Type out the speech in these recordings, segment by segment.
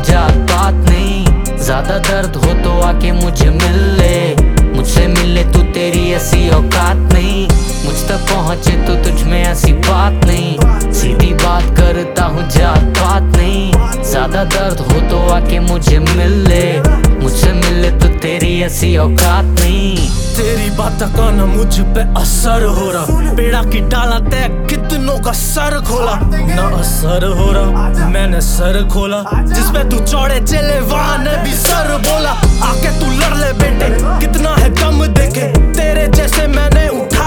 जात पात नहीं। ज्यादा दर्द हो तो आके मुझे मिल ले, मुझसे मिले तू तेरी ऐसी औकात नहीं। मुझ तक पहुंचे तो तुझ में ऐसी बात नहीं, सीधी बात करता हूँ जात पात नहीं। ज्यादा दर्द हो तो आके मुझे मिल ले, मुझसे मिले तो तेरी ऐसी औकात नहीं। तेरी बात का ना मुझ पे असर हो रहा, पेड़ा की डाला तय कितनों का सर खोला, ना असर हो रहा मैंने सर खोला। जिसपे तू चौड़े चले वहां ने भी सर बोला, आके तू लड़ ले बेटे कितना है दम देखे। तेरे जैसे मैंने उठा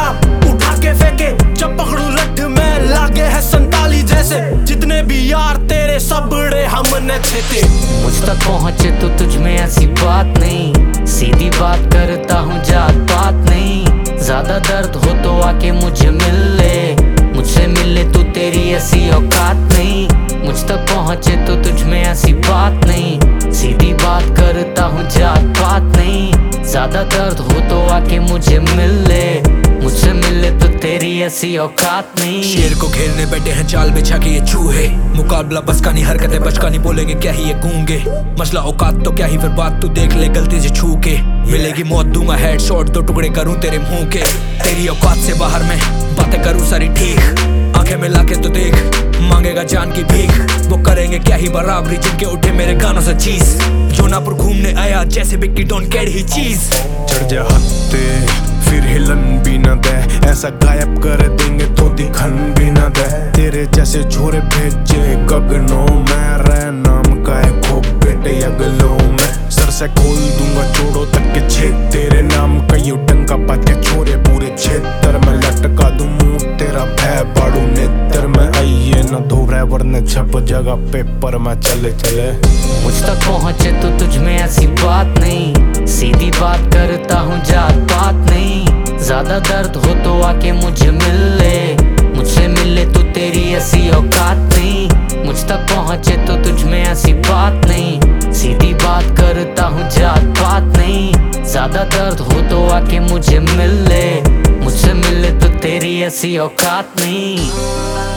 के फेंके, जब पकड़ू लठ में लागे है संताली जैसे। जितने भी यार तेरे सब बड़े हमने छेते। मुझ तक पहुंचे तो तुझ में ऐसी बात नहीं, सीधी बात करता हूँ जात पात नहीं। ज्यादा दर्द हो तो आके मुझे मिल ले, मुझसे मिले तू तेरी ऐसी औकात नहीं। मुझ तक पहुंचे तो तुझ में ऐसी बात नहीं, सीधी बात करता हूँ जात पात नहीं। ज्यादा दर्द हो तो आके मुझे मिल ले, मुझसे मिले तो तेरी ऐसी औकात नहीं। शेर को खेलने बैठे हैं चाल बिछा के ये चूहे, मुकाबला बस का नहीं हरकतें बचका नहीं, बोलेंगे क्या ही ये गूंगे। मसला औकात तो क्या ही फिर बात तू देख ले गलती से छू के। मिलेगी मौत दूंगा हेडशॉट, दो टुकड़े करूं तेरे मुंह के। तेरी औकात से बाहर मैं बातें करूं सारी ठीक, आंखें मिला के तो देख मांगेगा जान की भीख। वो करेंगे क्या ही बराबरी जिनके उठे मेरे गानों से चीज। जोनापुर घूमने आया जैसे बिक्की डोंट कैड ही चीज। चढ़ जा हत्ते फिर हिलन भी न दे, ऐसा गायब कर देंगे तो दिखन भी न दे। तेरे जैसे छोरे भेजे गगनों में, रह नाम का है खूब बेटे अगलों में। सर से खोल दूंगा छोड़ो तक के छेद, तेरे नाम का यू टंका बात के छोरे पूरे क्षेत्र में लटका दूं मुंह तेरा भय बाड़ू नेत्र में। आइए न दो रैवर ने छप जगह पेपर में चले चले। मुझ तक पहुंचे तो तुझ में ऐसी बात नहीं, सीधी बात करता हूँ जात पात नहीं। ज्यादा दर्द हो तो आके मुझे मिल ले, मुझसे मिले तो तेरी ऐसी औकात नहीं। मुझ तक पहुंचे तो तुझ में ऐसी बात नहीं, सीधी बात करता हूँ जात पात नहीं। ज्यादा दर्द हो तो आके मुझे मिल ले, मुझसे मिले तो तेरी ऐसी औकात नहीं।